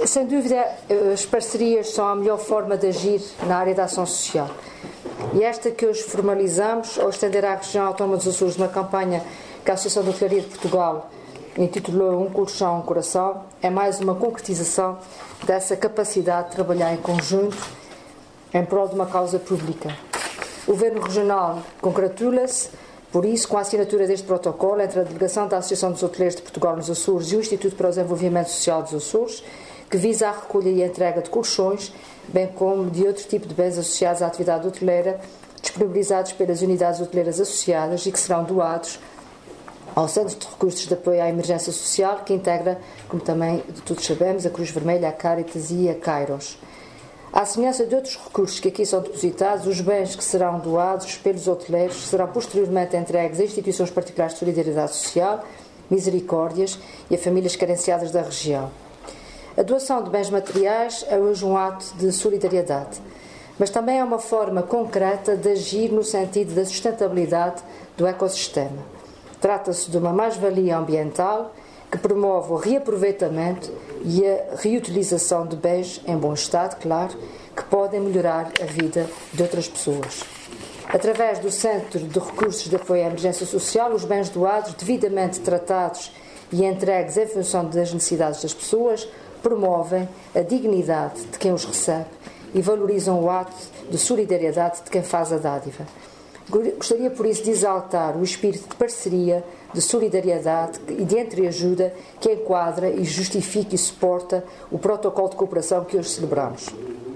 Sem dúvida, as parcerias são a melhor forma de agir na área da ação social. E esta que hoje formalizamos, ao estender à região autónoma dos Açores uma campanha que a Associação de Hotelaria de Portugal intitulou Um Colchão, um Coração, é mais uma concretização dessa capacidade de trabalhar em conjunto em prol de uma causa pública. O Governo Regional congratula-se, por isso, com a assinatura deste protocolo entre a Delegação da Associação dos Hoteleiros de Portugal nos Açores e o Instituto para o Desenvolvimento Social dos Açores, que visa a recolha e a entrega de colchões, bem como de outro tipo de bens associados à atividade hoteleira, disponibilizados pelas unidades hoteleiras associadas e que serão doados ao Centro de Recursos de Apoio à Emergência Social, que integra, como também todos sabemos, a Cruz Vermelha, a Caritas e a Kairos. À semelhança de outros recursos que aqui são depositados, os bens que serão doados pelos hoteleiros serão posteriormente entregues a instituições particulares de solidariedade social, misericórdias e a famílias carenciadas da região. A doação de bens materiais é hoje um ato de solidariedade, mas também é uma forma concreta de agir no sentido da sustentabilidade do ecossistema. Trata-se de uma mais-valia ambiental que promove o reaproveitamento e a reutilização de bens em bom estado, claro, que podem melhorar a vida de outras pessoas. Através do Centro de Recursos de Apoio à Emergência Social, os bens doados, devidamente tratados e entregues em função das necessidades das pessoas, promovem a dignidade de quem os recebe e valorizam o ato de solidariedade de quem faz a dádiva. Gostaria, por isso, de exaltar o espírito de parceria, de solidariedade e de entreajuda que enquadra e justifica e suporta o protocolo de cooperação que hoje celebramos.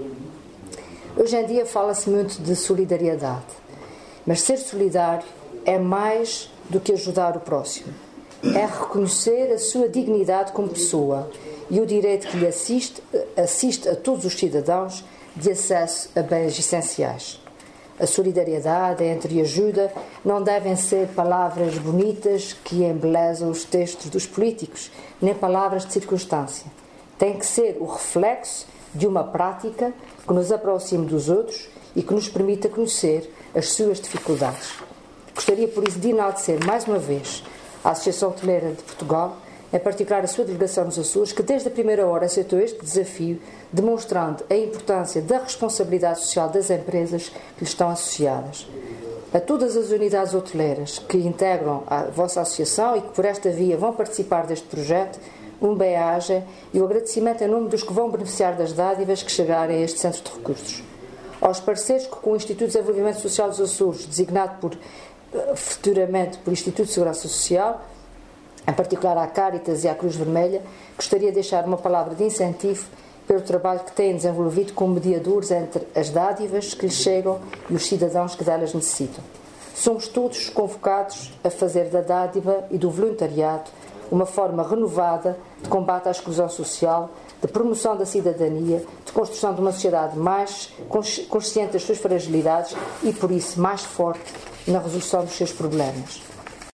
Hoje em dia fala-se muito de solidariedade, mas ser solidário é mais do que ajudar o próximo. É reconhecer a sua dignidade como pessoa e o direito que lhe assiste a todos os cidadãos de acesso a bens essenciais. A solidariedade, a entreajuda, não devem ser palavras bonitas que embelezam os textos dos políticos, nem palavras de circunstância. Tem que ser o reflexo de uma prática que nos aproxime dos outros e que nos permita conhecer as suas dificuldades. Gostaria, por isso, de enaltecer mais uma vez a Associação Hoteleira de Portugal, em particular a sua delegação nos Açores, que desde a primeira hora aceitou este desafio, demonstrando a importância da responsabilidade social das empresas que lhe estão associadas. A todas as unidades hoteleiras que integram a vossa associação e que por esta via vão participar deste projeto, um bem-aja e o agradecimento em nome dos que vão beneficiar das dádivas que chegarem a este Centro de Recursos. Aos parceiros que com o Instituto de Desenvolvimento Social dos Açores, designado futuramente por Instituto de Segurança Social, em particular à Caritas e à Cruz Vermelha, gostaria de deixar uma palavra de incentivo pelo trabalho que têm desenvolvido como mediadores entre as dádivas que lhes chegam e os cidadãos que delas necessitam. Somos todos convocados a fazer da dádiva e do voluntariado uma forma renovada de combate à exclusão social, de promoção da cidadania, de construção de uma sociedade mais consciente das suas fragilidades e, por isso, mais forte na resolução dos seus problemas.